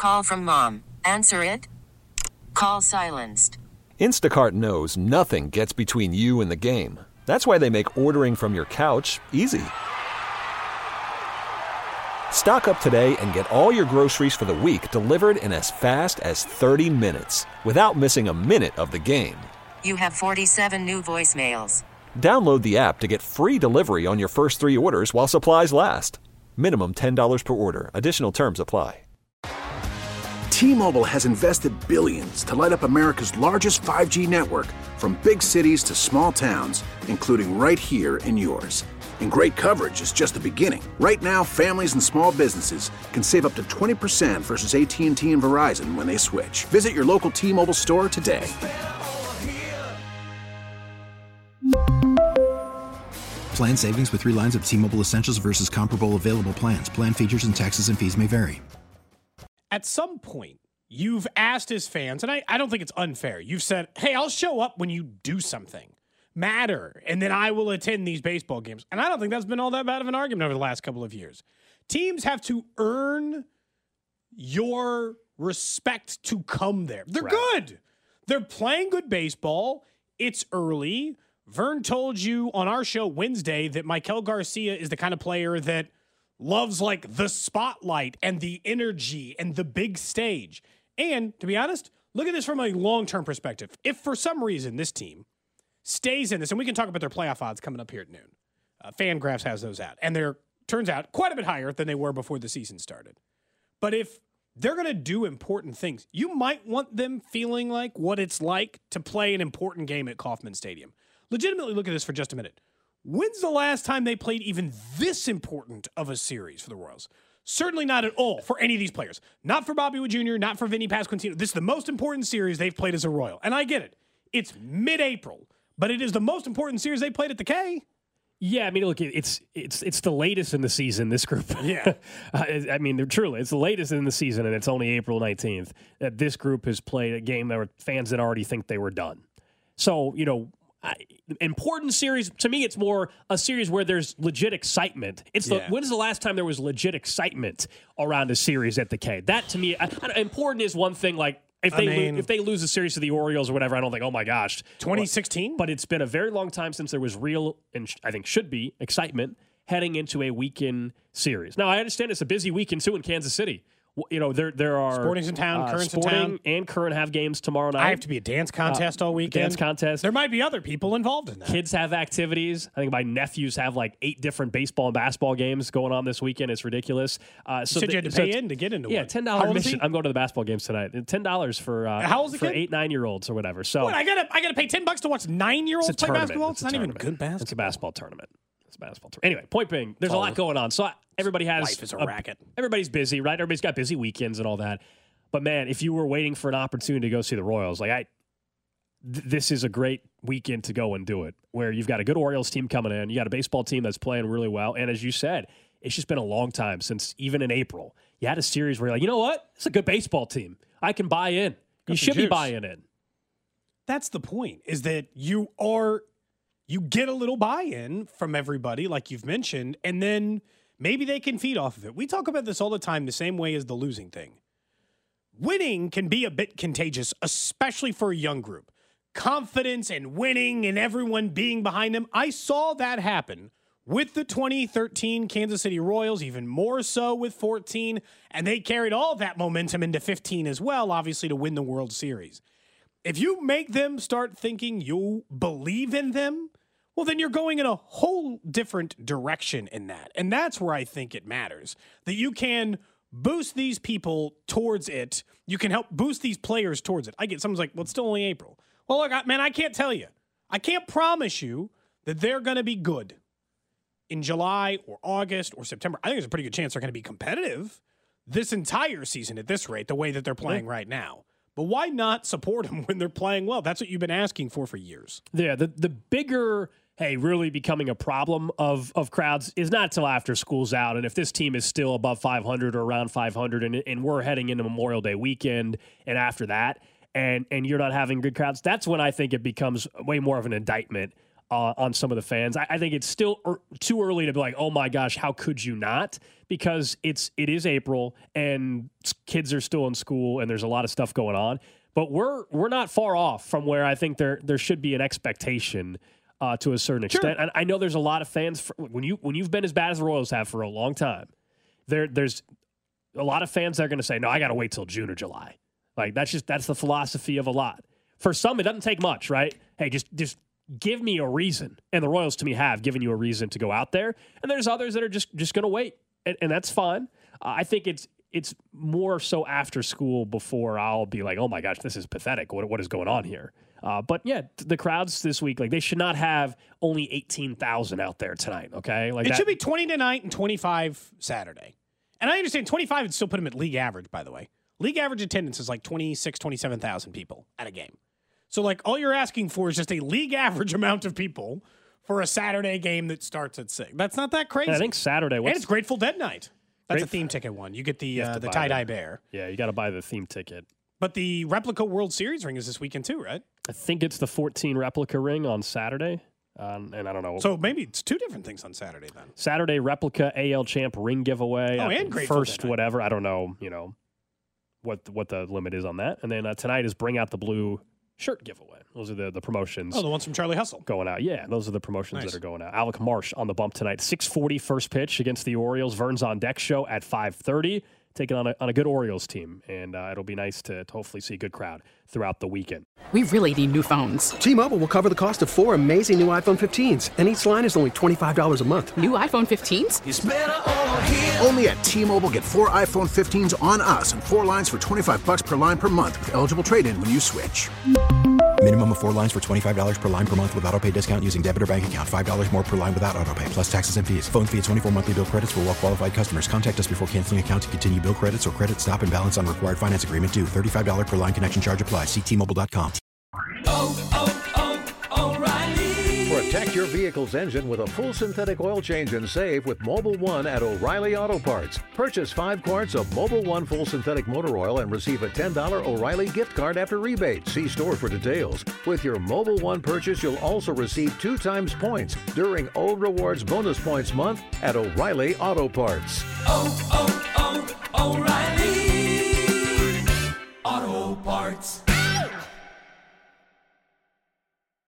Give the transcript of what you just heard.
Call from mom. Answer it. Call silenced. Instacart knows nothing gets between you and the game. That's why they make ordering from your couch easy. Stock up today and get all your groceries for the week delivered in as fast as 30 minutes without missing a minute of the game. You have 47 new voicemails. Download the app to get free delivery on your first 3 orders while supplies last. Minimum $10 per order. Additional terms apply. T-Mobile has invested billions to light up America's largest 5G network, from big cities to small towns, including right here in yours. And great coverage is just the beginning. Right now, families and small businesses can save up to 20% versus AT&T and Verizon when they switch. Visit your local T-Mobile store today. Plan savings with 3 lines of T-Mobile Essentials versus comparable available plans. Plan features and taxes and fees may vary. At some point, you've asked as fans, and I don't think it's unfair. You've said, hey, I'll show up when you do something matter, and then I will attend these baseball games. And I don't think that's been all that bad of an argument over the last couple of years. Teams have to earn your respect to come there. They're good. They're playing good baseball. It's early. Vern told you on our show Wednesday that Maikel Garcia is the kind of player that loves like the spotlight and the energy and the big stage. And to be honest, look at this from a long-term perspective. If for some reason this team stays in this, and we can talk about their playoff odds coming up here at noon. Fangraphs has those out. And they're, turns out, quite a bit higher than they were before the season started. But if they're going to do important things, you might want them feeling like what it's like to play an important game at Kauffman Stadium. Legitimately look at this for just a minute. When's the last time they played even this important of a series for the Royals? Certainly not at all for any of these players. Not for Bobby Witt Jr., not for Vinny Pasquantino. This is the most important series they've played as a Royal. And I get it. It's mid-April, but it is the most important series they played at the K. Yeah, I mean, look, it's the latest in the season, this group. Yeah. I mean, truly, it's the latest in the season, and it's only April 19th that this group has played a game that were fans that already think they were done. So, you know, important series, to me, it's more a series where there's legit excitement. When's the last time there was legit excitement around a series at the K? That, to me, important is one thing, like, if they lose a series to the Orioles or whatever, I don't think, oh my gosh. 2016? But it's been a very long time since there was real, and I think should be, excitement heading into a weekend series. Now, I understand it's a busy weekend, too, in Kansas City. You know, there are Sporting's in town, Current's in town. Sporting and Current have games tomorrow night. I have to be a dance contest all weekend. Dance contest. There might be other people involved in that. Kids have activities. I think my nephews have like 8 different baseball and basketball games going on this weekend. It's ridiculous. You said you had to pay in to get into one. Yeah, $10 admission. I'm going to the basketball games tonight. $10 for How old is for the kid? 8, 9-year-olds or whatever. So what, I gotta pay $10 to watch 9-year-olds play basketball? It's not even good basketball. It's a basketball tournament. Anyway, point being, there's a lot going on. So everybody has life is a racket. Everybody's busy, right? Everybody's got busy weekends and all that. But man, if you were waiting for an opportunity to go see the Royals, this is a great weekend to go and do it. Where you've got a good Orioles team coming in, you got a baseball team that's playing really well, and as you said, it's just been a long time since even in April you had a series where you're like, you know what? It's a good baseball team. I can buy in. You should be buying in. That's the point. Is that you get a little buy-in from everybody, like you've mentioned, and then maybe they can feed off of it. We talk about this all the time, the same way as the losing thing. Winning can be a bit contagious, especially for a young group. Confidence and winning and everyone being behind them. I saw that happen with the 2013 Kansas City Royals, even more so with 14, and they carried all that momentum into 15 as well, obviously, to win the World Series. If you make them start thinking you believe in them, well, then you're going in a whole different direction in that. And that's where I think it matters, that you can boost these people towards it. You can help boost these players towards it. I get someone's like, well, it's still only April. Well, look, man, I can't tell you. I can't promise you that they're going to be good in July or August or September. I think there's a pretty good chance they're going to be competitive this entire season at this rate, the way that they're playing right now. But why not support them when they're playing well? That's what you've been asking for years. Yeah, the bigger, really becoming a problem of crowds is not till after school's out. And if this team is still above 500 or around 500 and we're heading into Memorial Day weekend and after that, and you're not having good crowds, that's when I think it becomes way more of an indictment on some of the fans. I think it's still too early to be like, oh my gosh, how could you not? Because it is April and kids are still in school and there's a lot of stuff going on. But we're not far off from where I think there should be an expectation to a certain extent. And I know there's a lot of fans when you've been as bad as the Royals have for a long time. There's a lot of fans that are going to say, no, I got to wait till June or July. Like that's the philosophy of a lot. For some, it doesn't take much, right? Hey, just give me a reason. And the Royals, to me, have given you a reason to go out there. And there's others that are just going to wait, and that's fine. I think it's more so after school before I'll be like, oh my gosh, this is pathetic. What is going on here? But yeah, the crowds this week, like they should not have only 18,000 out there tonight. Okay, like it should be 20 tonight and 25 Saturday. And I understand 25 would still put them at league average. By the way, league average attendance is like 27,000 people at a game. So like all you're asking for is just a league average amount of people for a Saturday game that starts at 6. That's not that crazy. And I think Saturday. And it's Grateful Dead night. That's a theme ticket one. You get the tie-dye bear. Yeah, you got to buy the theme ticket. But the replica World Series ring is this weekend too, right? I think it's the 14 replica ring on Saturday. And I don't know. So maybe it's two different things on Saturday then. Saturday replica AL champ ring giveaway. Oh, and Grateful first Dead whatever. I don't know. What the limit is on that. And then tonight is Bring Out the Blue shirt giveaway. Those are the promotions. Oh, the ones from Charlie Hustle. Going out. Yeah, those are the promotions that are going out. Alec Marsh on the bump tonight. 6:40 first pitch against the Orioles. Vern's on deck show at 5:30. Taking on a good Orioles team. And it'll be nice to hopefully see a good crowd throughout the weekend. We really need new phones. T-Mobile will cover the cost of 4 amazing new iPhone 15s. And each line is only $25 a month. New iPhone 15s? It's better over here. Only at T-Mobile, get 4 iPhone 15s on us and 4 lines for $25 per line per month with eligible trade-in when you switch. Minimum of 4 lines for $25 per line per month with autopay discount using debit or bank account. $5 more per line without autopay, plus taxes and fees. Phone fee at 24 monthly bill credits for well-qualified customers. Contact us before canceling account to continue bill credits or credit stop and balance on required finance agreement due. $35 per line connection charge applies. See T-Mobile.com. O'Reilly. Protect your vehicle's engine with a full synthetic oil change and save with Mobil 1 at O'Reilly Auto Parts. Purchase 5 quarts of Mobil 1 full synthetic motor oil and receive a $10 O'Reilly gift card after rebate. See store for details. With your Mobil 1 purchase, you'll also receive 2 times points during O Rewards Bonus Points Month at O'Reilly Auto Parts. O'Reilly Auto Parts.